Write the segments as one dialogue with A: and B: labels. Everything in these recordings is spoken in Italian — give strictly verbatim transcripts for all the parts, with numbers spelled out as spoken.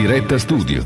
A: Diretta Studio.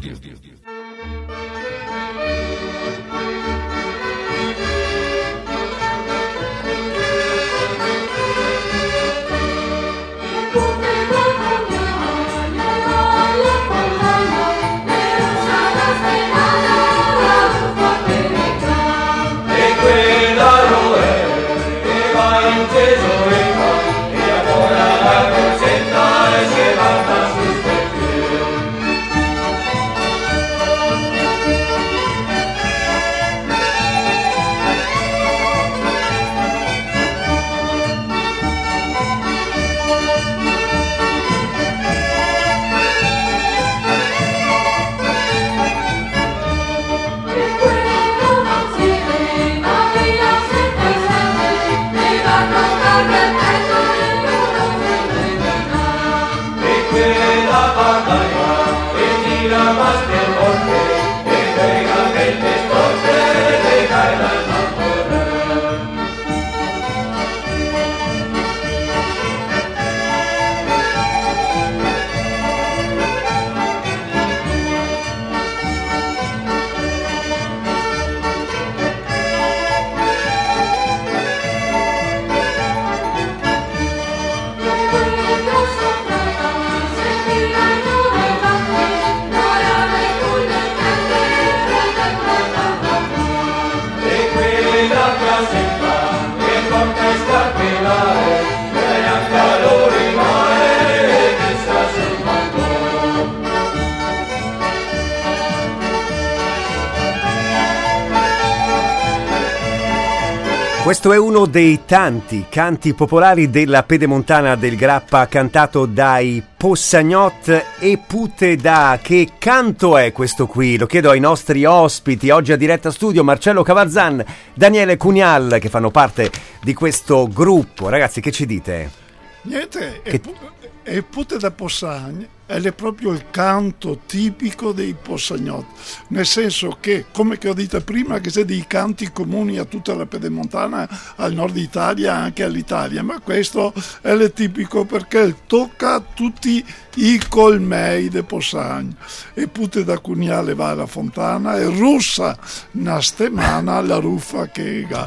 B: Questo è uno dei tanti canti popolari della pedemontana del Grappa, cantato dai Possagnot e Pute da. Che canto è questo qui? Lo chiedo ai nostri ospiti oggi a Diretta Studio, Marcello Cavarzan, Daniele Cunial, che fanno parte di questo gruppo. Ragazzi, che ci dite?
C: Niente,
B: che...
C: e Pute da Possagn è proprio il canto tipico dei Possagnot, nel senso che, come che ho detto prima, che c'è dei canti comuni a tutta la pedemontana, al nord Italia, anche all'Italia, ma questo è il tipico perché tocca tutti i colmei de Possagn. E Pute da Cuniale va alla fontana e russa una stemana la ruffa che ga.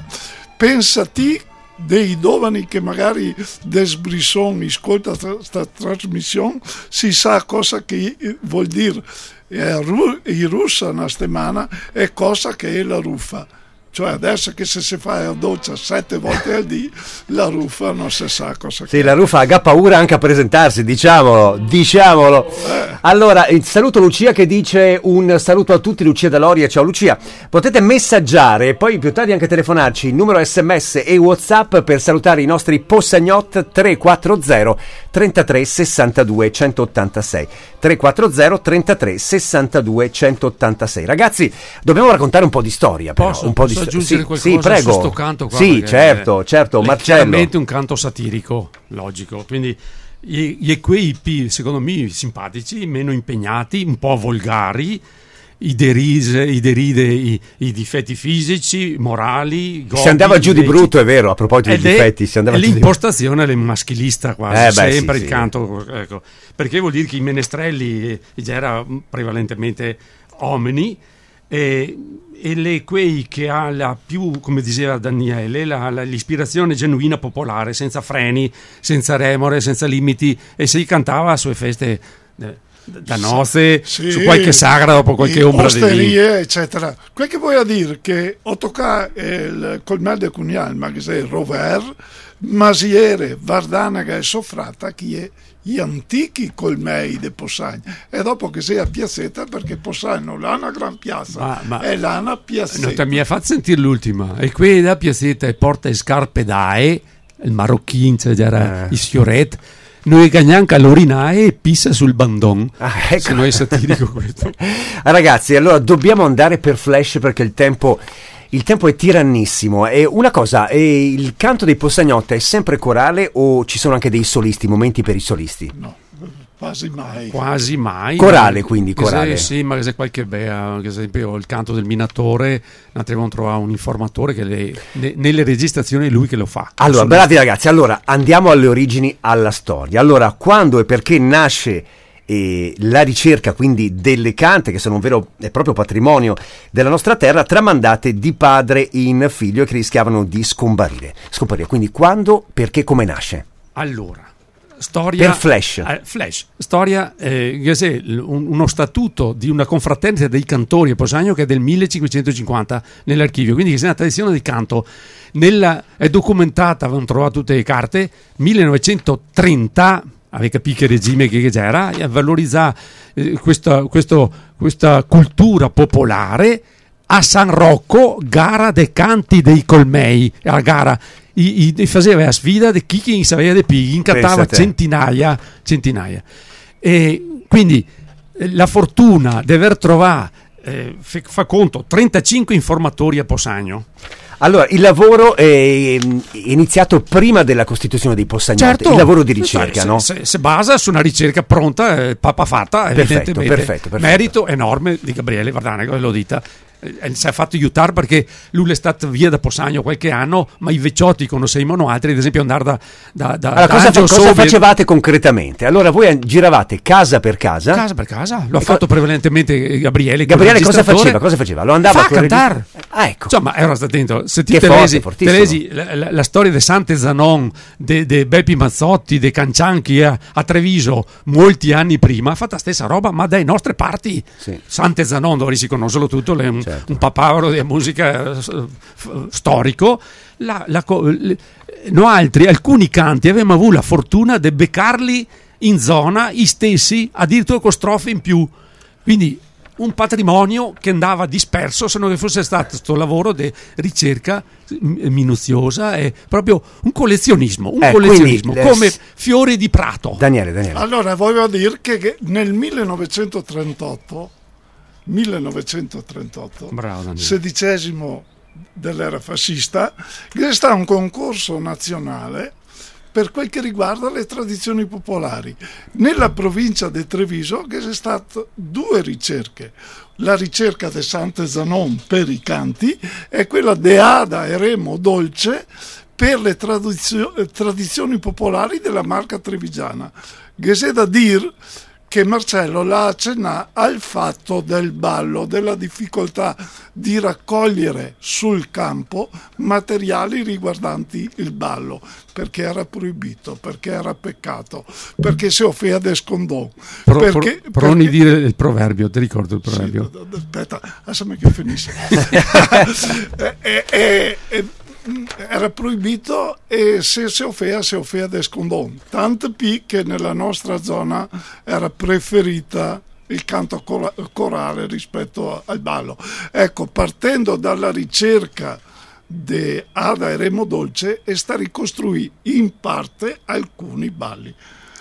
C: Pensati dei giovani che magari des Brisson ascolta questa trasmissione si sa cosa che vuol dire i russa una settimana e cosa che è la ruffa. Cioè adesso che se si fa la doccia sette volte al dì, la ruffa non si sa cosa
B: sì,
C: che
B: la ruffa ha paura anche a presentarsi, diciamolo, diciamolo. Eh. Allora, saluto Lucia che dice un saluto a tutti, Lucia da Loria, ciao Lucia. Potete messaggiare e poi più tardi anche telefonarci, il numero sms e WhatsApp per salutare i nostri Possagnot tre quattro zero trentatré sessantadue centottantasei. tre quattro zero trentatré sessantadue centottantasei. Ragazzi, dobbiamo raccontare un po' di storia, però,
D: Posso,
B: un po' di
D: posso aggiungere
B: sì,
D: qualcosa
B: sì, prego.
D: su sto canto qua?
B: Sì, certo, certo,
D: è
B: Marcello.
D: Chiaramente un canto satirico, logico, quindi gli quei P, secondo me, simpatici, meno impegnati, un po' volgari, i derise, i deride i, i difetti fisici, morali, gobi,
B: si andava giù di brutto, è vero, a proposito
D: ed
B: dei difetti, si andava
D: è
B: giù di
D: l'impostazione è maschilista quasi,
B: eh beh,
D: sempre
B: sì,
D: il
B: sì.
D: canto, ecco, perché vuol dire che i menestrelli già era prevalentemente uomini e, e le quei che ha la più, come diceva Daniele, la, la, l'ispirazione genuina popolare, senza freni, senza remore, senza limiti, e si cantava a sue feste eh, da nozze, sì, su qualche sagra dopo qualche ombra di
C: osterie, eccetera. Quel che voglio dire che ho toccato il colmel de Cunial, ma che sei Rover, Masiere, Vardanaga e Sofrata, che è gli antichi colmei de Possagn, e dopo che sei a Piazzetta, perché Possagn non ha una gran piazza, ma, ma è là una Piazzetta.
D: Non mi ha fatto sentire l'ultima, e qui da Piazzetta e porta e scarpe dae, il marocchino, cioè era eh. il fioret, noi gagnanca l'orinae e pissa sul bandon.
B: Ah, ecco.
D: Se no è satirico questo.
B: Ragazzi, allora dobbiamo andare per flash perché il tempo il tempo è tirannissimo. E una cosa, e il canto dei Possagnot è sempre corale o ci sono anche dei solisti, momenti per i solisti?
C: No, quasi mai.
D: Quasi mai.
B: Corale, quindi corale.
D: Se, sì, ma che se qualche bea, che esempio il canto del Minatore, abbiamo trovato un informatore che le, ne, nelle registrazioni è lui che lo fa.
B: Allora, bravi ragazzi, allora andiamo alle origini, alla storia. Allora, quando e perché nasce e la ricerca quindi delle cante, che sono un vero e proprio patrimonio della nostra terra, tramandate di padre in figlio e che rischiavano di scomparire. Scomparire, quindi quando, perché, come nasce?
D: Allora, storia...
B: Per Flash.
D: Eh, Flash. Storia, eh, un, uno statuto di una confraternita dei cantori a Posagno che è del millecinquecentocinquanta nell'archivio, quindi che è una tradizione di canto. Nella, è documentata, avevano trovato tutte le carte, millenovecentotrenta, avete capito che regime che c'era, e valorizzare eh, questa, questo, questa cultura popolare. A San Rocco, gara dei canti dei colmei, la gara, i, i, faceva la sfida di chi chi sapeva dei pighi, incantava centinaia, centinaia. E quindi la fortuna di aver trovato, eh, fa conto, trentacinque informatori a Posagno.
B: Allora, il lavoro è iniziato prima della costituzione dei Possagnoti,
D: certo,
B: il lavoro di ricerca,
D: se,
B: no?
D: Se, se basa su una ricerca pronta, eh, papà fatta,
B: perfetto,
D: evidentemente.
B: Perfetto, perfetto.
D: Merito enorme di Gabriele Vardana, lo dita. Eh, si è fatto aiutare perché lui è stato via da Posagno qualche anno, ma i vecchiotti conoscevano altri, ad esempio andare da, da, da,
B: allora,
D: da
B: cosa,
D: Angelo
B: cosa
D: Soviet.
B: facevate concretamente? Allora voi giravate casa per casa?
D: Casa per casa, lo ha
B: e
D: fatto
B: co-
D: prevalentemente Gabriele.
B: Gabriele cosa faceva? Cosa faceva? Lo andava
D: Fa
B: a
D: cantare.
B: Ah, ecco.
D: Insomma, era stato attento. Se ti
B: Che
D: te
B: forte,
D: lesi,
B: fortissimo.
D: te lesi la, la, la storia di Sante Zanon, de, de Beppi Mazzotti, de Cancianchi a, a Treviso molti anni prima, ha fatto la stessa roba, ma dai nostre parti.
B: Sì.
D: Sante Zanon, dove si conoscono tutto, è un,
B: Certo.
D: un papavero di musica eh, f- storico. La, la, le, no altri, alcuni canti avevamo avuto la fortuna di beccarli in zona, i stessi, addirittura con strofe in più. Quindi un patrimonio che andava disperso, se non che fosse stato questo lavoro di ricerca minuziosa, e proprio un collezionismo, un
B: eh,
D: collezionismo
B: quindi,
D: come
B: eh,
D: fiori di prato.
B: Daniele, Daniele.
C: Allora, voglio dire che, che nel millenovecentotrentotto, millenovecentotrentotto,
D: Bravo, Daniele.
C: sedicesimo dell'era fascista, c'è stato un concorso nazionale per quel che riguarda le tradizioni popolari. Nella provincia di Treviso che c'è state due ricerche, la ricerca di Sante Zanon per i canti e quella di Ada e Remo Dolce per le tradizio- tradizioni popolari della Marca trevigiana. Che c'è da dire che Marcello la accenna al fatto del ballo, della difficoltà di raccogliere sul campo materiali riguardanti il ballo, perché era proibito, perché era peccato, perché si offriva de scondò.
D: Pro,
C: perché,
D: pro, pro
C: perché...
D: dire il proverbio, ti ricordo il proverbio?
C: Sì, aspetta, lasciami che finisce. e, e, e, era proibito e se si offriva si offriva de scondò, tanto più che nella nostra zona era preferita il canto corale rispetto al ballo. Ecco, partendo dalla ricerca di Ada e Remo Dolce e sta ricostruì in parte alcuni balli.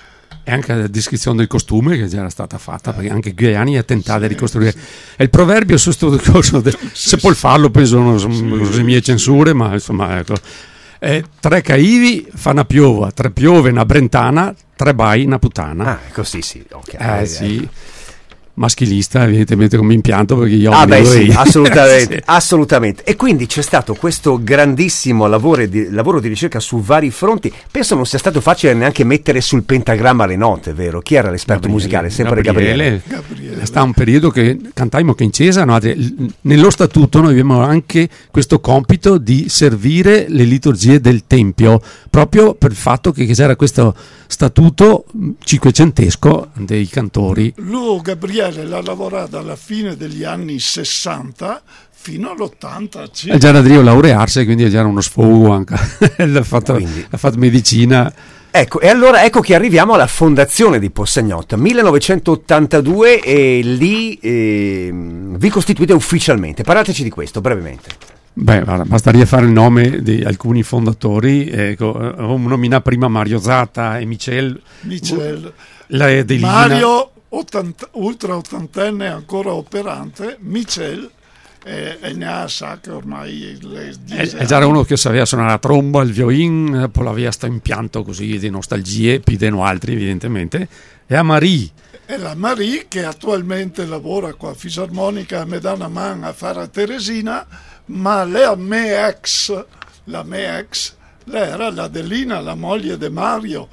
D: E anche la descrizione del costume che già era stata fatta, perché anche Ghiani ha tentato
C: sì,
D: di ricostruire.
C: Sì.
D: E il proverbio su questo discorso, de...
C: sì,
D: se può
C: sì.
D: farlo, penso non sono sì, le mie censure, ma insomma, ecco. Eh, tre caivi fa una piova, tre piove una brentana, tre bai una puttana.
B: Ah, così sì, ok.
D: Eh, sì. Maschilista evidentemente come impianto, perché io
B: ah beh sì, assolutamente,
D: sì.
B: assolutamente. E quindi c'è stato questo grandissimo lavoro di, lavoro di ricerca su vari fronti. Penso non sia stato facile neanche mettere sul pentagramma le note, vero? Chi era l'esperto
D: Gabriele,
B: musicale? Sempre
D: Gabriele.
B: Gabriele.
C: Gabriele.
D: Sta un periodo che cantaimo che in Cesa, no? Nello statuto noi abbiamo anche questo compito di servire le liturgie del Tempio, proprio per il fatto che c'era questo statuto cinquecentesco dei cantori.
C: Lui, Gabriele, l'ha lavorato dalla fine degli anni sessanta fino all'ottanta.
D: E già era Drio laurearsi, quindi già era uno sfogo anche. ha, fatto,
B: Quindi.
D: ha fatto medicina.
B: Ecco, e allora ecco che arriviamo alla fondazione di Possagnotta, millenovecentottantadue, e lì eh, vi costituite ufficialmente. Parlateci di questo brevemente.
D: Beh, guarda, bastaria fare il nome di alcuni fondatori. Ecco, ho nominato prima Mario Zatta e Michel.
C: Michel.
D: La Delina.
C: Mario, ottanta, ultra ottantenne ancora operante, Michel, e, e ne ha sa che ormai le
D: è, è già uno che sapeva suonare la tromba, il violin, poi aveva sto impianto così di nostalgie, più di altri evidentemente, e a Marie.
C: E la Marie che attualmente lavora qua a Fisarmonica, mi dà una mano a fare a Teresina, ma lei mia ex, la mia ex, lei era la Delina, la moglie di Mario.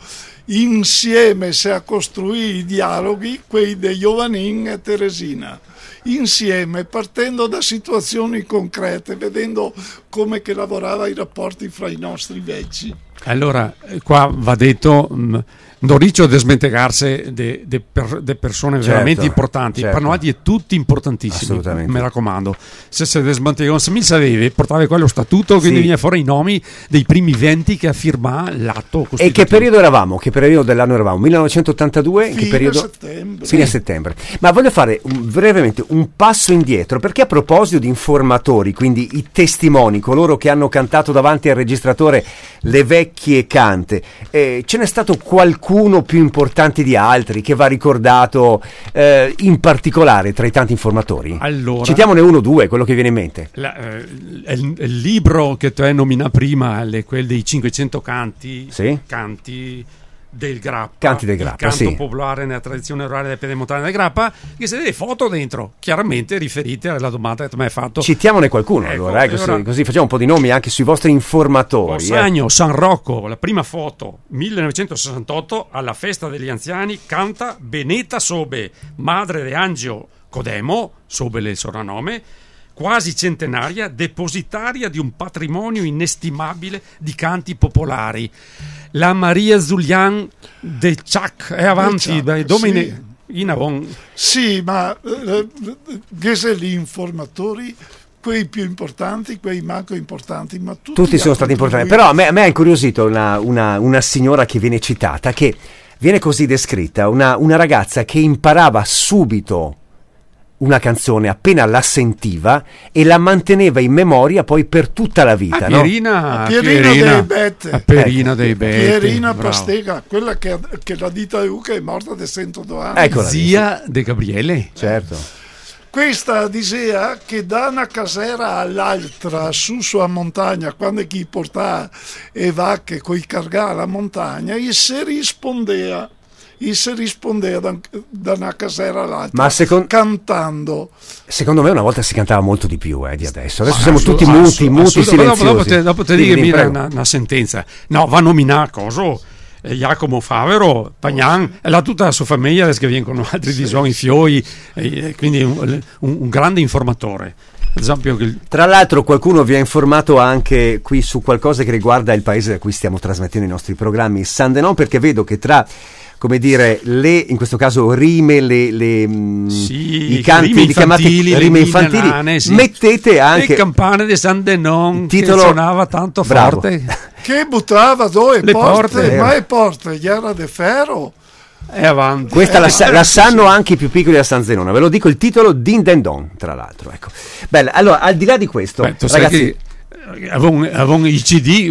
C: insieme si a costruire i dialoghi, quei di Giovannin e Teresina, insieme, partendo da situazioni concrete, vedendo come che lavorava i rapporti fra i nostri vecchi.
D: Allora, qua va detto, mh, non riccio di smentegarsi de, de, per, de persone
B: certo,
D: veramente importanti,
B: certo.
D: Parnoati è tutti importantissimi,
B: assolutamente,
D: mi raccomando. Se si smantegano, se mi sapevi, portava quello statuto, quindi
B: sì.
D: viene fuori i nomi dei primi venti che firma l'atto costitutivo.
B: E che periodo eravamo? Che periodo dell'anno eravamo? millenovecentottantadue?
C: Fine
B: che periodo?
C: settembre.
B: Fine settembre. Ma voglio fare un, brevemente un passo indietro, perché a proposito di informatori, quindi i testimoni, coloro che hanno cantato davanti al registratore le vecchie cante, eh, ce n'è stato qualcuno più importante di altri che va ricordato eh, in particolare tra i tanti informatori?
D: Allora,
B: citiamone uno o due, quello che viene in mente.
D: La, eh, il, il libro che tu hai nominato prima, le, quelli dei cinquecento canti,
B: sì?
D: canti del Grappa,
B: Canti del Grappa,
D: il canto
B: sì.
D: popolare nella tradizione orale del pedemontana del Grappa, che se delle foto dentro, chiaramente riferite alla domanda che tu mi hai fatto.
B: Citiamone qualcuno,
D: ecco,
B: allora, eh, così,
D: allora,
B: così facciamo un po' di nomi anche sui vostri informatori.
D: Ossagno,
B: eh.
D: San Rocco, la prima foto, millenovecentosessantotto, alla festa degli anziani, canta Beneta Sobe, madre di Angio Codemo, Sobe il soprannome, quasi centenaria, depositaria di un patrimonio inestimabile di canti popolari. La Maria Zulian de Ciac è avanti,
C: Ciac,
D: dai domine
C: sì.
D: in avon.
C: Sì, ma eh, eh, gli informatori, quei più importanti, quei manco importanti, ma tutti,
B: tutti sono stati importanti. Però a me, a me ha incuriosito una, una, una signora che viene citata, che viene così descritta, una, una ragazza che imparava subito una canzone appena la sentiva e la manteneva in memoria poi per tutta la vita.
D: A
B: no?
D: Pierina,
C: a Pierina,
D: Pierina
C: dei Bette,
D: a Pierina
B: ecco.
D: dei Bette,
C: Pierina
D: bravo.
C: Pastega, quella che, che la dita U che è morta di centodue anni.
B: Eccola.
D: Zia de Gabriele.
B: Certo.
C: Questa diceva che da una casera all'altra su sua montagna, quando chi portava e vacche coi cargà alla montagna, e si rispondeva. E si rispondeva da, da una casera all'altra,
B: Ma secon-
C: cantando.
B: Secondo me una volta si cantava molto di più eh, di adesso. Adesso
D: Ma
B: siamo
D: assolut-
B: tutti muti,
D: assolut-
B: muti,
D: assolut-
B: silenziosi.
D: Dopo, dopo te, dopo te
B: Dimmi,
D: digami
B: prego.
D: una, una sentenza. No, va nominato coso eh, Giacomo Favero, Pagnan, e la tutta la sua famiglia che viene con altri
C: Sì.
D: disoni, fioi, e, quindi un, un, un grande informatore. Ad esempio, che il-
B: Tra l'altro qualcuno vi ha informato anche qui su qualcosa che riguarda il paese da cui stiamo trasmettendo i nostri programmi San Denon, perché vedo che tra, come dire, le, in questo caso rime, le, le
D: sì,
B: i canti
D: rime
B: li chiamate
D: infantili, le
B: rime
D: ninne
B: infantili,
D: nane, sì.
B: mettete anche
D: le campane di San Denon
B: titolo-
D: che suonava tanto
B: Bravo.
D: forte.
C: Che buttava due
D: Le
C: porte,
D: porte.
C: ma le porte gli era di ferro.
D: E avanti.
B: questa la, sa-
C: Eh,
B: la
C: sì,
B: sanno
C: sì.
B: anche i più piccoli a San Zenona, ve lo dico il titolo, Din Den Don, tra l'altro, ecco. Bella, allora al di là di questo,
D: Beh, tu sai
B: ragazzi,
D: che avevano, avevano i C D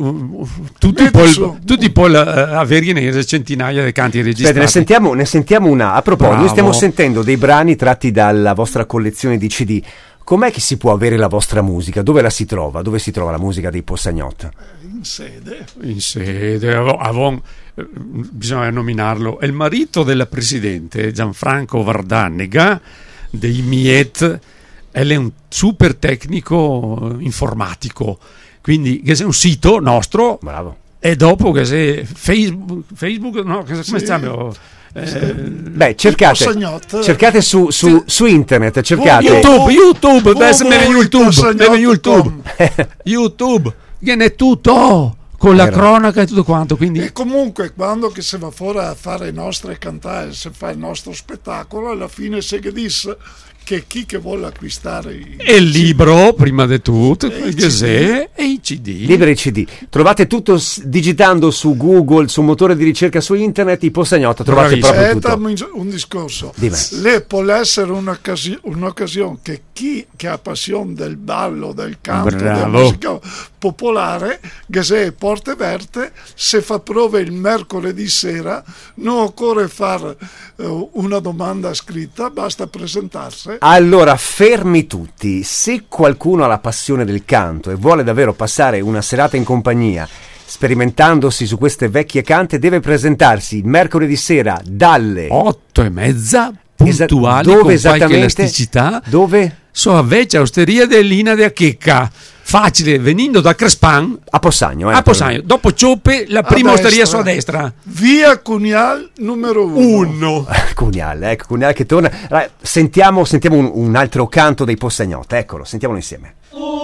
D: tutti
C: Vedi
D: poi,
C: su.
D: tutti poi a Verghinese, centinaia di canti
B: aspetta,
D: registrati.
B: ne sentiamo, ne sentiamo una. A proposito,
D: Bravo.
B: noi stiamo sentendo dei brani tratti dalla vostra collezione di C D. Com'è che si può avere la vostra musica? Dove la si trova? Dove si trova la musica dei Possagnot?
C: In sede.
D: In sede, avevano- avevano- eh, bisogna nominarlo, è il marito della presidente Gianfranco Vardannega dei Miet. È un super tecnico informatico, quindi che è un sito nostro.
B: Bravo.
D: E dopo che se Facebook, Facebook no, come si
C: Sì.
D: chiama? Eh,
B: Beh, cercate,
C: Possagnot.
B: cercate su, su, su internet, cercate.
D: YouTube, YouTube, adesso
C: Www.
D: viene YouTube,
C: Possagnot
D: viene YouTube,
C: punto
D: YouTube, viene tutto con la
B: Vero.
D: cronaca e tutto quanto, quindi
C: E comunque quando che si va fuori a fare le nostre cantate, si fa il nostro spettacolo, alla fine si dice che chi che vuole acquistare i-
D: e il libro prima di tutto,
C: E i
D: il
C: C D.
D: Gesè e i C D.
B: Liberi C D. Trovate tutto s- digitando su Google, su un motore di ricerca su internet, i Possagnot, trovate
D: Bravissimo.
B: proprio
C: Aspetta
B: tutto.
C: un, un discorso.
B: Dimmi.
C: Le può essere un'occasi- un'occasione che chi che ha passione del ballo, del canto, della
D: Bravo.
C: musica popolare, che se è porte verte, se fa prove il mercoledì sera, non occorre fare eh, una domanda scritta, basta presentarsi.
B: Allora, fermi tutti. Se qualcuno ha la passione del canto e vuole davvero passare una serata in compagnia, sperimentandosi su queste vecchie cante, deve presentarsi mercoledì sera dalle
D: Otto e mezza puntuali
B: Esa-
D: con
B: dove
D: qualche
B: esattamente?
D: elasticità.
B: Dove?
D: So a Vecchia Osteria dell'Ina de Checca. Facile, venendo da Crespan
B: A Possagno. Eh,
D: a Possagno. Dopo Cioppe, la prima
C: destra.
D: osteria su a destra.
C: Via Cunial numero uno.
D: Uno.
B: Cunial, ecco, Cunial che torna. Allora, sentiamo sentiamo un, un altro canto dei Possagnotte, eccolo, sentiamolo insieme.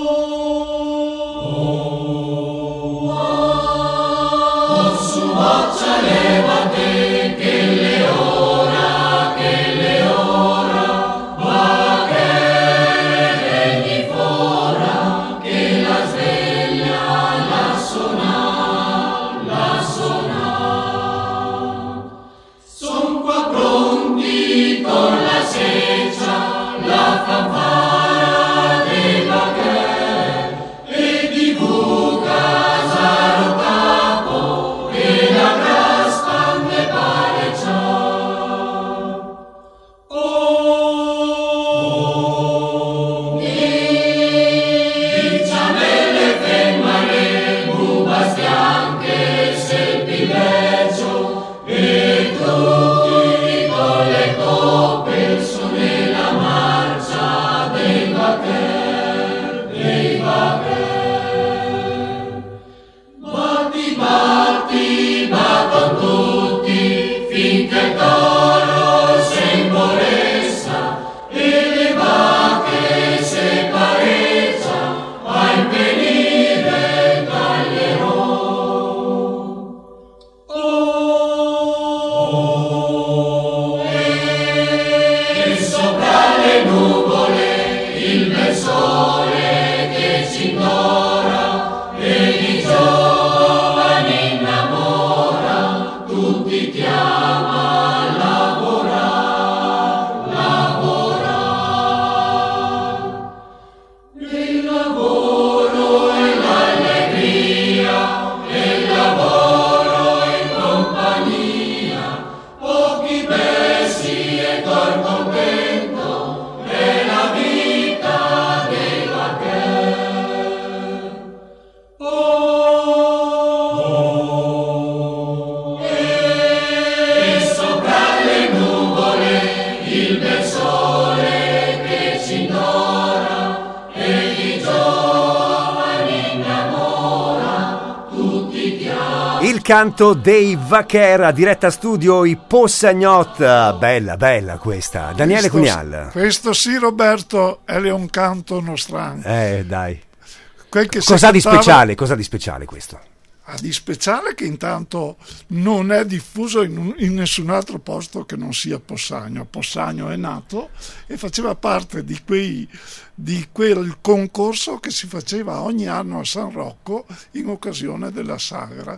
B: Il canto dei Vaquer, diretta studio i Possagnotte. Bella, bella questa. Daniele
C: Questo-
B: Cunial.
C: Questo sì, Roberto, è un canto nostrano.
B: Eh, dai.
C: Quel che si
B: Cosa di
C: cantava-
B: speciale? Cosa di speciale questo?
C: Ah, di speciale che intanto non è diffuso in, un- in nessun altro posto che non sia Possagno. Possagno è nato e faceva parte di, quei, di quel concorso che si faceva ogni anno a San Rocco in occasione della sagra.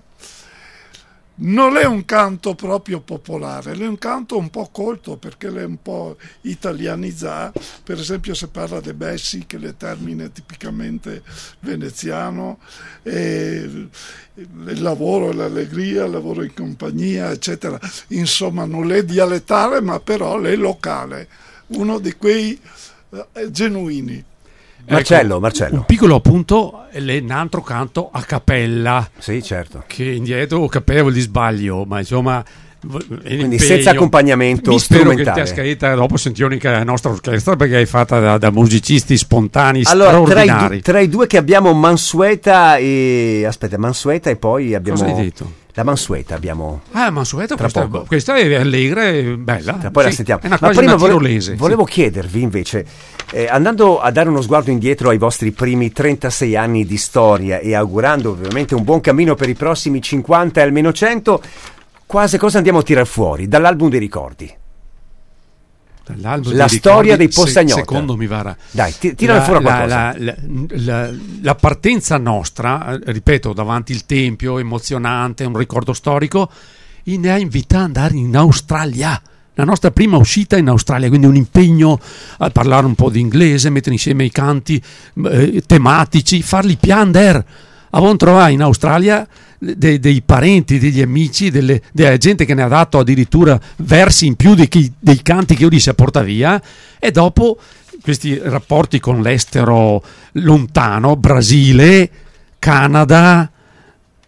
C: Non è un canto proprio popolare, è un canto un po' colto perché è un po' italianizzato. Per esempio se parla de Bessi, che le termine tipicamente veneziano, e il lavoro, l'allegria, il lavoro in compagnia, eccetera. Insomma, non è dialettale, ma però è locale, uno di quei eh, genuini.
B: Marcello,
D: Ecco,
B: Marcello.
D: un piccolo appunto, è un altro canto a cappella,
B: Sì, certo.
D: che indietro capevo di sbaglio, ma insomma
B: Quindi senza accompagnamento
D: mi spero
B: strumentale.
D: che ti ha scritta dopo sentioni che è la nostra orchestra, perché è fatta da, da musicisti spontanei
B: Allora, tra i,
D: straordinari.
B: du- tra i due che abbiamo Mansueta e... Aspetta, Mansueta e poi abbiamo...
D: Cosa hai detto?
B: La Mansueta abbiamo...
D: Ah, Mansueto,
B: Tra
D: questa,
B: poco.
D: questa è allegra e bella.
B: Tra poi la
D: Sì,
B: sentiamo.
D: È una,
B: Ma
D: quasi
B: prima
D: una
B: volevo,
D: tirolese.
B: volevo chiedervi invece, eh, andando a dare uno sguardo indietro ai vostri primi trentasei anni di storia e augurando ovviamente un buon cammino per i prossimi cinquanta e almeno cento, quasi cosa andiamo a tirar fuori dall'album dei ricordi?
D: Dall'album
B: La
D: dei
B: storia
D: ricordi,
B: dei Possagnotte.
D: se- Secondo mi va.
B: Dai, ti- tirane
D: La-
B: fuori
D: la,
B: qualcosa.
D: la, la, la- la partenza nostra, eh, ripeto, davanti il tempio, emozionante, un ricordo storico, in- ne ha invitato ad andare in Australia. La nostra prima uscita in Australia, quindi un impegno a parlare un po' di inglese, mettere insieme i canti eh, tematici, farli piander. Avevamo trovato in Australia dei, dei parenti, degli amici, delle, della gente che ne ha dato addirittura versi in più dei, chi- dei canti che Ulisse porta via, e dopo questi rapporti con l'estero lontano, Brasile, Canada,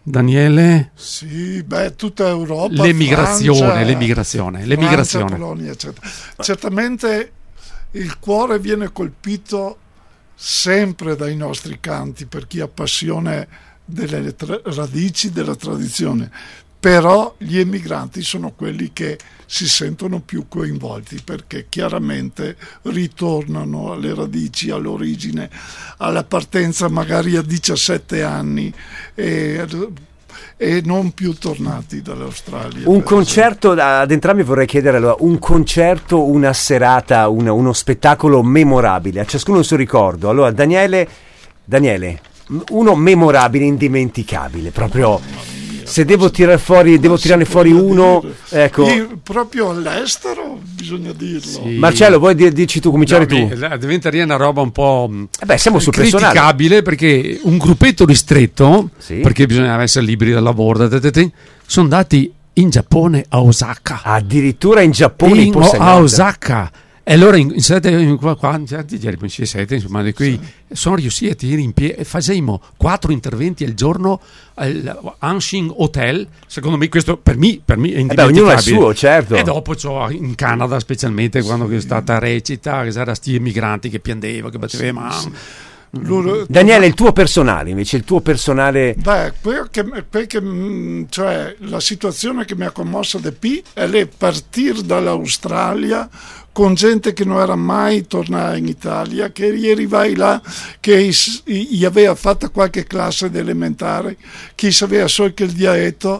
D: Daniele?
C: Sì, beh, tutta Europa.
D: L'emigrazione,
C: Francia,
D: l'emigrazione,
C: Francia,
D: l'emigrazione.
C: Polonia, eccetera. Certamente il cuore viene colpito sempre dai nostri canti, per chi ha passione delle tra- radici, della tradizione. Però gli emigranti sono quelli che si sentono più coinvolti, perché chiaramente ritornano alle radici, all'origine, alla partenza magari a diciassette anni e, e non più tornati dall'Australia.
B: Un concerto, ad entrambi vorrei chiedere allora, un concerto, una serata, una, uno spettacolo memorabile, a ciascuno il suo ricordo. Allora Daniele, Daniele, uno memorabile, indimenticabile, proprio... Se devo tirare fuori, devo tirarne fuori uno, ecco.
C: Io, proprio all'estero bisogna dirlo.
D: Sì.
B: Marcello, vuoi di- dici tu, cominciare
D: No,
B: tu?
D: mi- Diventeria una roba un po'
B: Eh beh, siamo sul personale.
D: criticabile, perché un gruppetto ristretto,
B: Sì.
D: perché bisognava essere liberi dal lavoro, sono andati in Giappone a Osaka.
B: Addirittura in Giappone
D: In-
B: in Possegnotta.
D: a Osaka. E allora in, in sette, in qua, qua, ieri, sette, insomma, di qui sono riusciti a tenere in piedi e facevamo quattro interventi al giorno al Hanshin Hotel. Secondo me questo per me, per me è
B: Eh beh, ognuno ha il
D: indimenticabile.
B: suo, certo.
D: E dopo c'ho in Canada, specialmente quando è stata recita, che c'erano sti emigranti che piangevano, che battevano mano.
C: Loro-
B: Daniele, il tuo personale invece, il tuo personale...
C: Beh, quel che, quel che, mh, cioè, la situazione che mi ha commosso di più è lì partire dall'Australia con gente che non era mai tornata in Italia, che ieri vai là, che is- gli aveva fatto qualche classe di elementare, che sapeva solo che il dialetto,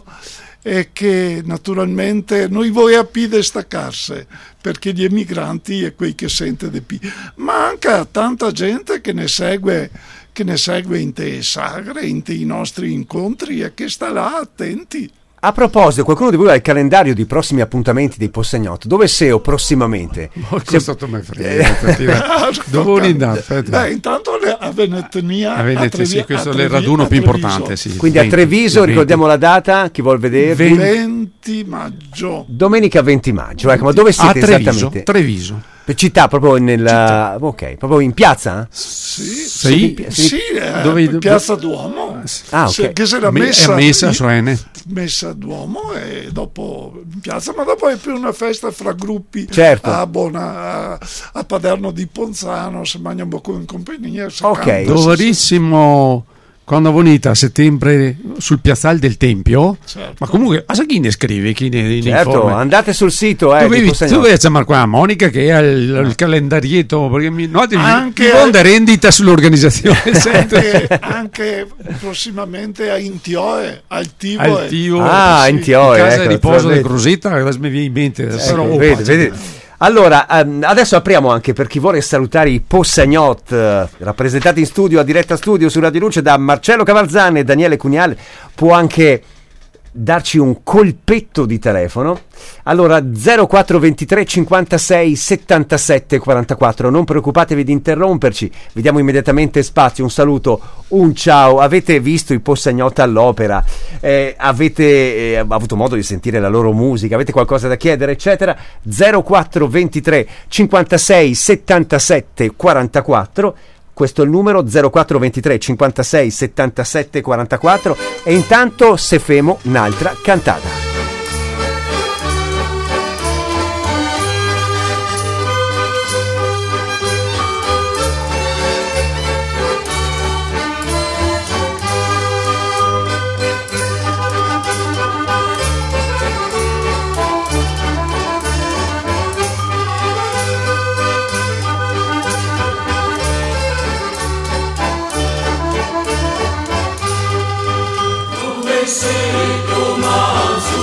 C: e che naturalmente noi voleva più destaccarsi, perché gli emigranti è quei che sente di più, ma anche a tanta gente che ne segue che ne segue in te sagre, in te i nostri incontri, e che sta là attenti.
B: A proposito, qualcuno di voi ha il calendario di prossimi appuntamenti dei Possegnotti? Dove sei o prossimamente?
D: Oh,
B: Se-
D: questo tu mi frega. Dove vuoi andare? Aspetta.
C: Beh, intanto le- a Venetania,
D: A Venezia,
C: Trevi-
D: sì, questo
C: a
D: è il
C: Trevi-
D: raduno
C: a
D: più
C: Treviso.
D: importante. Sì.
B: Quindi a
D: venti,
B: Treviso,
D: venti.
B: ricordiamo la data, chi vuol vedervi?
C: venti maggio.
B: Domenica venti maggio, ecco, ma dove
D: A
B: siete
D: Treviso,
B: esattamente?
D: Treviso.
B: Per città, proprio nella... ok, proprio in piazza?
C: Sì,
D: Sì,
C: sì, eh,
D: Dove-
C: Piazza Duomo.
B: Ah, ok.
C: Se- che si era
D: Me-
C: messa,
D: è messa su N.
C: messa a Duomo e dopo in piazza, ma dopo è più una festa fra gruppi.
B: Certo.
C: A, Bona, a, a Paderno di Ponzano si mangia un po' in compagnia. si
B: Ok.
C: canta, si-
D: Dovarissimo quando venite a settembre sul piazzale del Tempio.
C: Certo.
D: Ma comunque, a sa chi ne scrive? Chi ne, ne
B: Certo,
D: informa?
B: andate sul sito, eh, di
D: Dovevi,
B: Possegnotti.
D: dovevi chiamare qua Monica che ha il, il calendarietto, perché mi, no, mi,
C: Anche-
D: mi vonda rendita sull'organizzazione. Senti.
C: anche, anche prossimamente a Intioe, al Tivo.
D: Al Tio,
B: Ah,
D: sì,
B: in Tioe,
D: in casa
B: ecco,
D: di riposo del
B: vedi.
D: Crosetta, che adesso mi viene in mente. Però,
B: Ecco,
D: oh,
B: vedi,
D: pace.
B: vedi. Allora, ehm, adesso apriamo anche per chi vuole salutare i Possegnotti, eh, rappresentati in studio, a diretta studio su Radio Luce da Marcello Cavarzane e Daniele Cuniale. Può anche darci un colpetto di telefono. Allora zero quattro ventitré cinquantasei settantasette quarantaquattro, non preoccupatevi di interromperci, vi diamo immediatamente spazio. Un saluto, un ciao. Avete visto i Possegnotti all'opera, eh, avete eh, avuto modo di sentire la loro musica, avete qualcosa da chiedere eccetera? Zero quattro ventitré cinquantasei settantasette quarantaquattro, questo è il numero, zero quattro ventitré cinquantasei settantasette quarantaquattro. E intanto se femo un'altra cantata.
A: Sei tu manso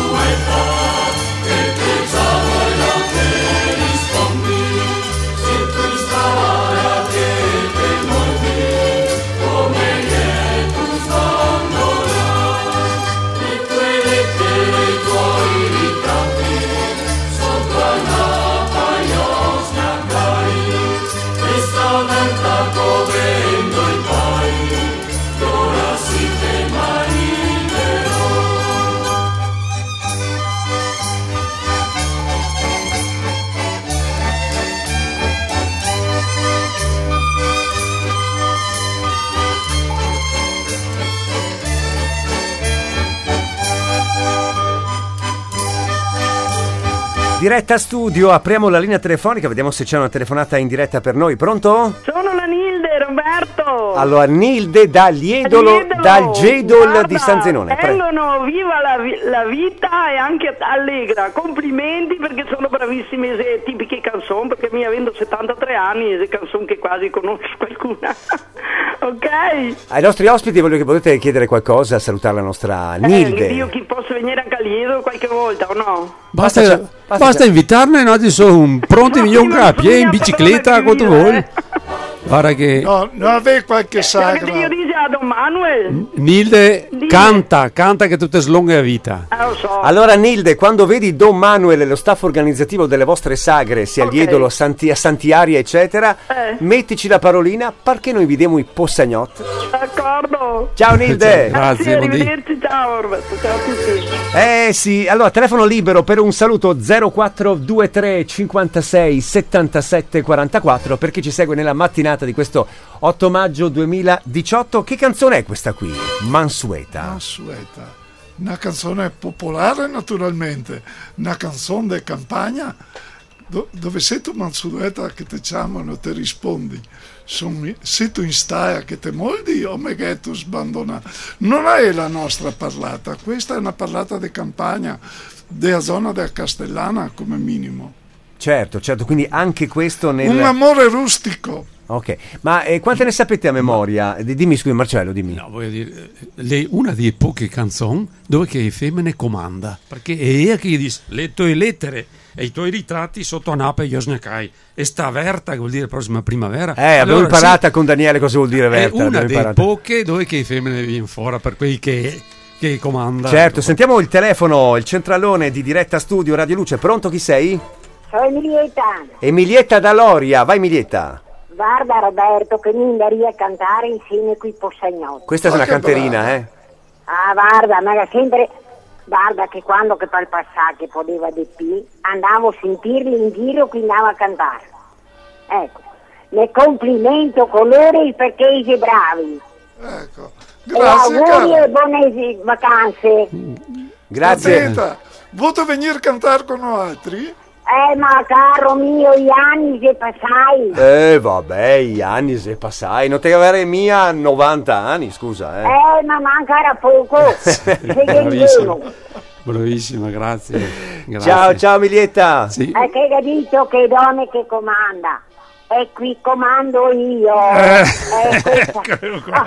B: Diretta studio, apriamo la linea telefonica, vediamo se c'è una telefonata in diretta per noi. Pronto?
A: Sono la Nilde, Roberto.
B: Allora, Nilde da Liedolo,
A: Liedolo.
B: dal Gedol
A: Guarda,
B: di San Zenone. Prego.
A: Ellono, viva la, vi- la vita e anche allegra. Complimenti perché sono bravissime le tipiche canzoni, perché mi avendo settantatré anni, le canzoni che quasi conosco qualcuna. Ok?
B: Ai nostri ospiti voglio che potete chiedere qualcosa, salutare la nostra Nilde.
A: Eh, io chi posso venire anche a Liedolo qualche volta o no?
D: Basta,
B: Basta-
D: basta,
B: basta-
D: basta invitarne, no? Ci sono pronti
A: No,
D: milioni
A: io non
D: a
A: sono
D: piedi, in
A: neanche
D: bicicletta,
A: per
D: quanto
A: la
D: vuoi.
A: eh.
D: Guarda che
C: No, non avevi qualche
A: Sai che io
C: sagra?
A: dice a Don Manuel?
D: Nilde
A: Dille.
D: canta, canta che tu te slunghi la vita.
A: Eh, lo so.
B: Allora Nilde, quando vedi Don Manuel e lo staff organizzativo delle vostre sagre, sia a
A: Ok.
B: Liedolo, Santi, a Santiaria, eccetera,
A: Eh.
B: mettici la parolina perché noi vediamo i Possagnot.
A: D'accordo.
B: Ciao Nilde!
D: Grazie, buon dì.
A: arrivederci, ciao Roberto, ciao a tutti.
B: Eh sì, allora telefono libero per un saluto zero quattro due tre cinquantasei settantasette quarantaquattro per chi ci segue nella mattinata di questo otto maggio duemiladiciotto. Che canzone è questa qui? Mansueta.
C: Mansueta. Una canzone popolare naturalmente, una canzone di campagna do- dove sei tu Mansueta che ti chiamano e ti rispondi. Son, sei tu in staia che ti moldi o me che tu sbandona. Non è la nostra parlata, questa è una parlata di campagna della zona della Castellana come minimo.
B: Certo, certo, quindi anche questo nel...
C: Un amore rustico.
B: Ok, ma eh, quante ne sapete a memoria? D- Dimmi scusi Marcello, dimmi.
D: No, voglio dire, lei una delle poche canzoni dove che femmine comanda, perché è ella che gli dice le tue lettere e i tuoi ritratti sotto a Napa e Josnakai e sta verta, che vuol dire prossima primavera.
B: Eh, abbiamo
D: Allora,
B: imparata con Daniele cosa vuol dire
D: sì,
B: Verta.
D: è una
B: abbiamo
D: delle
B: imparato.
D: poche dove che femmine viene fuori per quelli che, che comanda.
B: Certo, sentiamo il telefono, il centralone di Diretta Studio Radio Luce. Pronto, chi sei?
E: Sono Emilietta.
B: Emilietta da Loria, vai Emilietta.
E: Guarda Roberto che mi andaria a cantare insieme qui Possagnotti.
B: Questa è
C: Ma
B: una
C: che
B: canterina,
C: brava.
B: eh.
E: Ah, guarda, ma era sempre... Guarda che quando che per passare che poteva di più, andavo a sentirli in giro che andavo a cantare. Ecco, le complimento con loro perché siete bravi.
C: Ecco.
E: E
C: Grazie,
E: auguri e
C: cara.
E: buone vacanze.
B: Grazie.
C: Aspetta, vuoi venire a cantare con noi altri?
E: Eh, ma caro mio, gli anni che passai.
B: Eh, vabbè, gli anni se passai. Non te avere mia novanta anni, scusa, eh.
E: Eh, ma manca era poco. Sei
D: Bravissimo.
E: ingenuo.
D: Bravissima, grazie. Grazie.
B: Ciao, ciao Emilietta.
D: Sì.
E: È che hai detto che donne che comanda. E qui comando io.
D: Eh,
E: Eh, questa-
D: eccolo qua.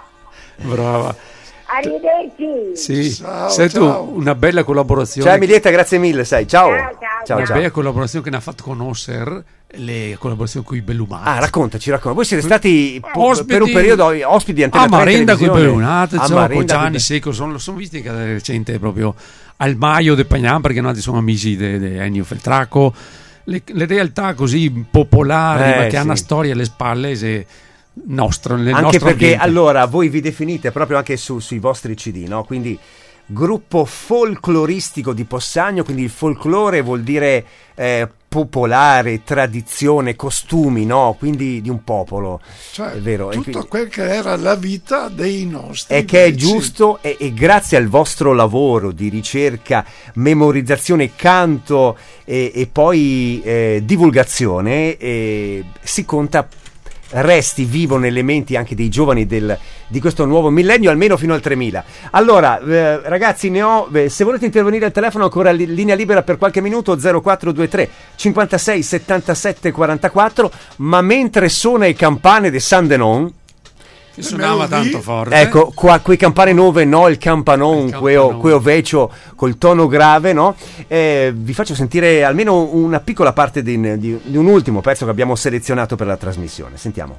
D: Brava.
E: Arrivederci.
D: Sì.
C: Ciao,
D: Sei tu
C: ciao.
D: una bella collaborazione.
B: Ciao Emilietta, grazie mille, sai. Ciao.
E: Ciao, ciao,
B: ciao.
D: Una
B: ciao.
D: bella collaborazione che ne ha fatto conoscere le collaborazioni con i Bellumati.
B: Ah, raccontaci, racconta. Voi siete stati po-
D: Ospiti-
B: per un periodo ospiti di Antena
D: a
B: tre
D: Marenda con i
B: Televisione.
D: Bellumati,
B: A
D: con
B: Marenda
D: Gianni
B: coi-
D: Secco, sono, sono visti che da recente proprio al Maio de Pagnan, perché noi sono amici di Ennio Feltracco. Le, le realtà così popolari,
B: Eh,
D: ma che
B: sì.
D: hanno una storia alle spalle, se nostro, nel
B: Anche
D: nostro
B: perché
D: ambiente.
B: allora voi vi definite proprio anche su- sui vostri C D, no? Quindi gruppo folcloristico di Possagno, quindi il folklore vuol dire eh, popolare, tradizione, costumi, no? Quindi di un popolo,
C: Cioè,
B: è vero. E
C: tutto
B: quindi-
C: quel che era la vita dei nostri
B: e che è
C: vecchi.
B: giusto e, e grazie al vostro lavoro di ricerca, memorizzazione, canto e, e poi eh, divulgazione eh, si conta resti vivo nelle menti anche dei giovani del, di questo nuovo millennio, almeno fino al tremila. Allora eh, ragazzi, ne ho eh, se volete intervenire al telefono ancora li, linea libera per qualche minuto zero quattro due tre cinquantasei settantasette quarantaquattro, ma mentre suona i campane di San Denon,
D: che suonava
C: Melodie?
D: tanto forte.
B: ecco, qua, quei campane nuove, no, il campanon,
D: Il
B: queo,
D: campanon.
B: queo vecchio col tono grave, no? Eh, vi faccio sentire almeno una piccola parte di, di- di un ultimo pezzo che abbiamo selezionato per la trasmissione. Sentiamo.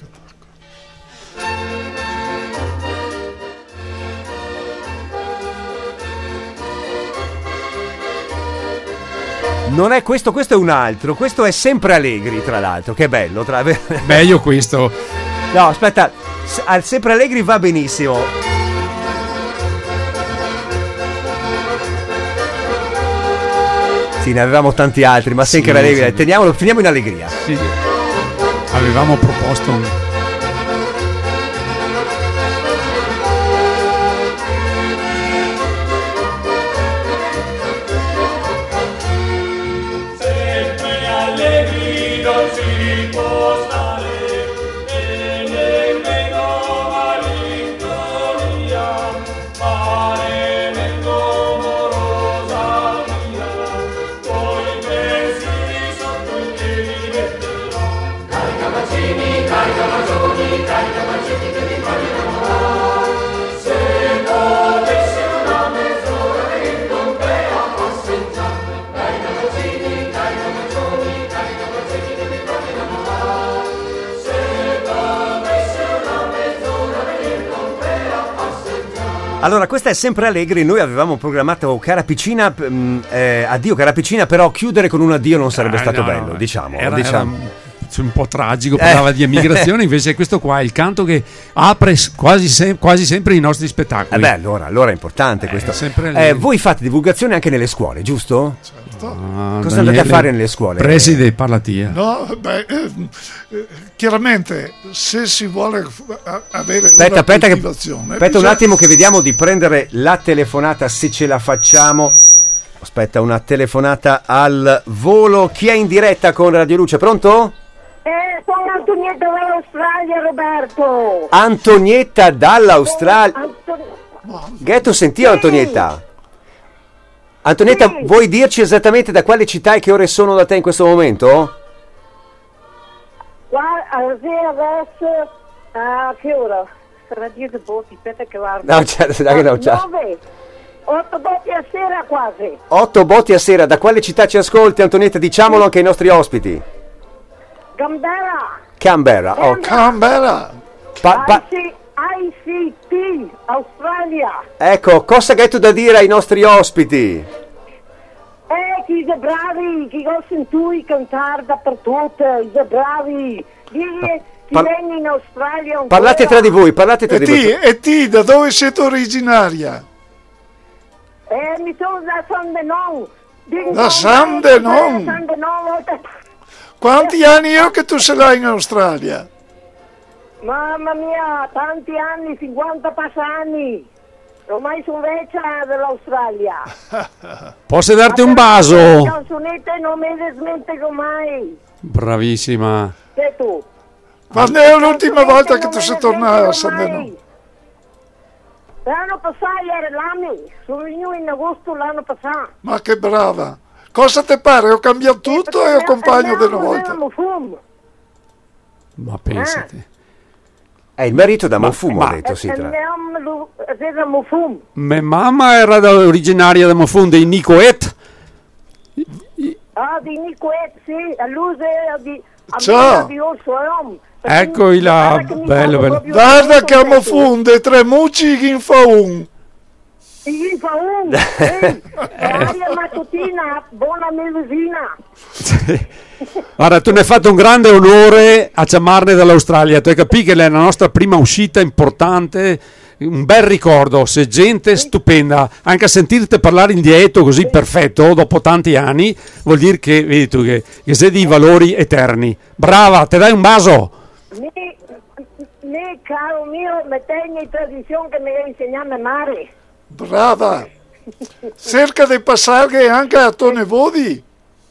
B: Non è questo, questo è un altro, questo è sempre Allegri, tra l'altro, che bello. Tra...
D: Meglio questo.
B: No, aspetta, S- al Sempre Allegri va benissimo. Sì, ne avevamo tanti altri, ma sempre
D: Sì,
B: Allegri,
D: sì.
B: teniamolo, finiamo in allegria.
D: Sì. Avevamo proposto un...
B: Allora, questa è sempre Allegri. Noi avevamo programmato Carapicina, mh, eh, addio Carapicina, però chiudere con un addio non sarebbe
D: Ah,
B: stato
D: no,
B: bello,
D: no.
B: diciamo.
D: Era,
B: diciamo.
D: era un po' tragico, parlava
B: Eh.
D: di emigrazione, invece questo qua è il canto che apre s- quasi, se- quasi sempre i nostri
B: Eh
D: spettacoli.
B: beh, allora, allora è importante
D: Eh,
B: questo.
D: sempre
B: Eh,
D: lì.
B: voi fate divulgazione anche nelle scuole, giusto?
C: Certo.
D: Ah,
B: Cosa
D: Daniele,
B: andate a fare nelle scuole?
D: Preside, parla tia.
C: No, beh, eh, eh, chiaramente se si vuole f- a- avere
B: Aspetta,
C: una
B: aspetta, che,
C: coltivazione,
B: aspetta un
C: bisogna-
B: attimo che vediamo di prendere la telefonata, se ce la facciamo. Aspetta, una telefonata al volo. Chi è in diretta con Radio Luce? Pronto?
E: Eh, sono Antonietta dall'Australia, Roberto.
B: Antonietta dall'Australia.
E: Anton-
B: Ghetto, sentio Antonietta. Antonietta,
E: Sì.
B: vuoi dirci esattamente da quale città e che ore sono da te in questo momento?
E: Qua, adesso, a che ora? Sarà dieci voti, aspetta che guardo.
B: No, certo, dai che no, ciao.
E: Nove, otto voti a sera quasi.
B: Otto botti a sera, da quale città ci ascolti Antonietta? Diciamolo anche ai nostri ospiti.
E: Gambera.
B: Canberra, ok.
C: Canberra.
B: Pa- pa-
E: I C T, Australia.
B: ecco, cosa che tu da dire ai nostri ospiti?
E: Eh, chi è bravi, chi possono tu cantare dappertutto, i bravi. Chi, chi
B: Par-
E: viene in Australia ancora.
B: Parlate tra di voi, parlate tra
C: E
B: di
C: ti,
B: voi.
C: e ti, da dove siete originaria?
E: Eh, mi sono da San Denon. Ding
C: Da
E: dong,
C: San
E: eh,
C: Denon?
E: San Denon, eh.
C: Quanti anni io che tu ce l'hai in Australia?
E: Mamma mia, tanti anni, cinquanta passani. Ormai sono vecchia dell'Australia.
D: Posso darti un
E: Le
D: baso?
E: canzonette non me le smentego mai.
D: Bravissima.
E: Che tu?
C: Quando è l'ultima
E: Canzonette
C: volta che
E: non
C: tu
E: me
C: sei
E: le
C: tornata a
E: smentego
C: San
E: mai.
C: Denon?
E: L'anno passato era l'anno, sono venuto in agosto l'anno passato.
C: Ma che brava! Cosa ti pare? Ho cambiato tutto e ho compagno di una volta.
D: Ma pensate.
B: È il marito da Monfumo,
D: ma-
B: ha detto, sì. Tra...
E: Andiamo fum.
D: Mia mamma era da- originaria da Mofun di Nicoet.
E: Ah, di Nicoet, sì, a Luce, di... a
C: Ciao.
E: me, di Orso,
D: Ecco il là, bello, bello.
C: Guarda che amo funde, tre mucci che in fa un.
E: Sì, fa un, sì. Aria mattutina, buona medicina.
D: Guarda, tu ne hai fatto un grande onore a chiamarne dall'Australia. Tu hai capito che è la nostra prima uscita importante. Un bel ricordo, se gente stupenda, anche a sentirti parlare in dialetto così perfetto dopo tanti anni, vuol dire che vedi tu che, che sei di valori eterni. Brava, te dai un baso.
E: Ne, ne, caro mio, me tengo in tradizione che mi ha insegnato a mare.
C: Brava! Cerca di passare anche a Tone Vodi.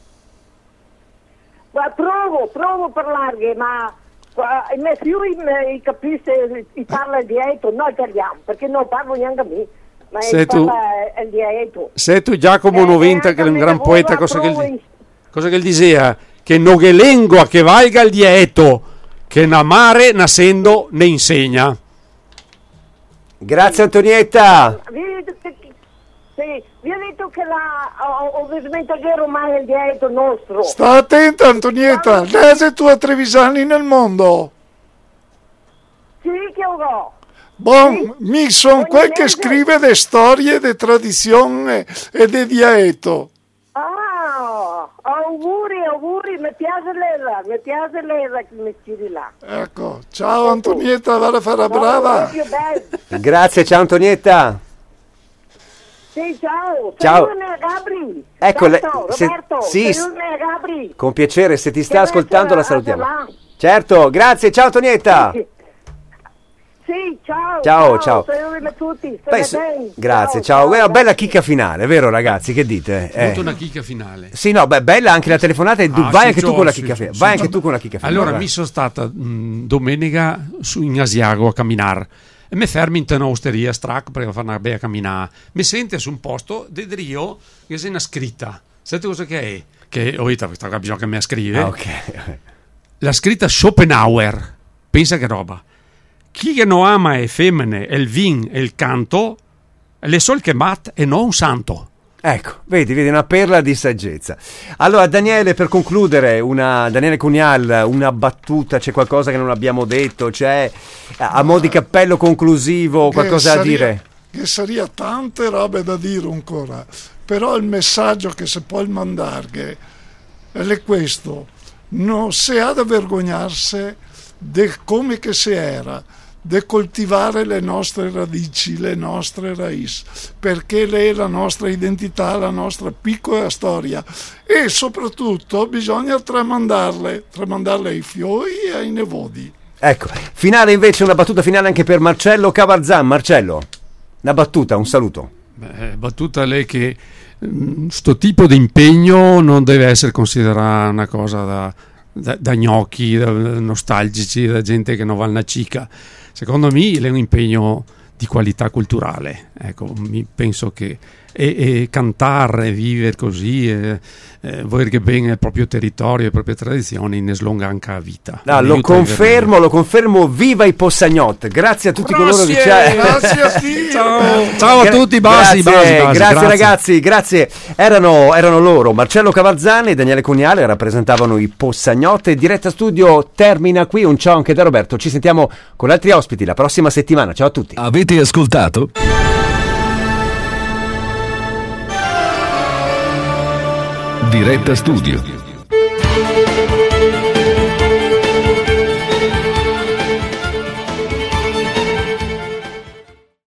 E: Ma provo, provo a parlargli, ma uh, i miei figli mi capisce, i parla il dialetto, noi parliamo, perché non parlo neanche a me, ma
D: Sei
E: il
D: tu.
E: parla il dialetto.
D: Se tu Giacomo
E: Eh,
D: Noventa,
E: eh,
D: che è un
E: mi
D: gran
E: lavoro
D: poeta,
E: a
D: cosa che,
E: provo
D: gli,
E: in-
D: cosa che gli diceva? Che non che lingua che valga il dialetto, che na mare nascendo ne insegna.
B: Grazie Antonietta.
E: Vi detto che- Sì, vi ho detto che la, ho, ho smentito ormai il dialetto nostro.
C: Sta attenta Antonietta, lei sei tu a Trevisani nel mondo.
E: Sì, che ho.
C: Bon, mi sono
E: Ogni
C: quel che
E: mese.
C: scrive le storie di tradizione e di dialetto.
E: Ah, auguri, auguri, mi piace lei, mi piace lei che mi scrivi là.
C: Ecco, ciao Antonietta, vada a fare la brava.
E: Proprio bello.
B: Grazie, ciao Antonietta.
E: Sì, ciao.
B: Ciao.
E: Salutami a Gabri.
B: Ecco, le-
E: Roberto,
B: se-
E: Roberto,
B: sì,
E: salutami a Gabri.
B: Con piacere, se ti sta
E: Che
B: ascoltando la
E: adesso
B: salutiamo.
E: là.
B: Certo, grazie, ciao Antonietta.
E: Sì, ciao.
B: Ciao, ciao.
E: Salutami a tutti.
B: Beh,
E: state bene.
B: grazie, ciao. Una bella chicca finale, vero ragazzi? Che dite? Eh.
D: Molto una chicca finale.
B: Sì, no, beh, bella anche la telefonata e tu-
D: Ah,
B: vai
D: sì,
B: anche tu
D: Gio,
B: con la
D: sì,
B: chicca
D: sì,
B: finale.
D: sì,
B: Vai
D: sì.
B: anche tu con la chicca finale.
D: Allora,
B: vai.
D: mi sono stata mh, domenica su in Asiago a camminare e mi fermi in un'osteria strac perché fa una bella camminare. Mi sente su un posto, dedrio che c'è una scritta. Sapete cosa che è? Che ho detto, questa qua bisogna che me la scrive.
B: Ah, ok.
D: La scritta Schopenhauer. Pensa che roba. Chi che non ama è femmine, è il vin e il canto, le sol che mat e non un santo.
B: Ecco, vedi, vedi, una perla di saggezza. Allora, Daniele, per concludere, una, Daniele Cunial, una battuta, c'è qualcosa che non abbiamo detto, c'è a mo' di cappello conclusivo, qualcosa
C: Che
B: da
C: saria-
B: dire?
C: che sarebbe tante robe da dire ancora, però il messaggio che si può mandare è questo: non si ha da vergognarsi del come che si era, di coltivare le nostre radici, le nostre raiz, perché lei è la nostra identità, la nostra piccola storia, e soprattutto bisogna tramandarle, tramandarle ai fioi e ai nipoti.
B: Ecco, finale invece, una battuta finale anche per Marcello Cavarzan. Marcello, una battuta, un saluto.
D: Beh, battuta lei che mh, sto tipo di impegno non deve essere considerata una cosa da, da, da gnocchi, da nostalgici, da gente che non va alla cica. Secondo me è un impegno di qualità culturale, ecco, mi penso che e, e cantare, vivere così, e, e voler che bene il proprio territorio, le proprie tradizioni, ne slonga anche la vita.
B: No, lo confermo, lo confermo, viva i Possagnot, grazie a tutti
D: grazie,
B: coloro che ci
C: grazie a te.
D: Ciao, ciao a tutti, basi,
B: grazie,
D: basi, basi,
B: grazie,
D: grazie
B: ragazzi, grazie. Erano, erano loro, Marcello Cavarzan e Daniele Coniale, rappresentavano i Possagnot, e Diretta Studio termina qui. Un ciao anche da Roberto, ci sentiamo con altri ospiti la prossima settimana. Ciao a tutti.
F: Avete ascoltato? Diretta Studio.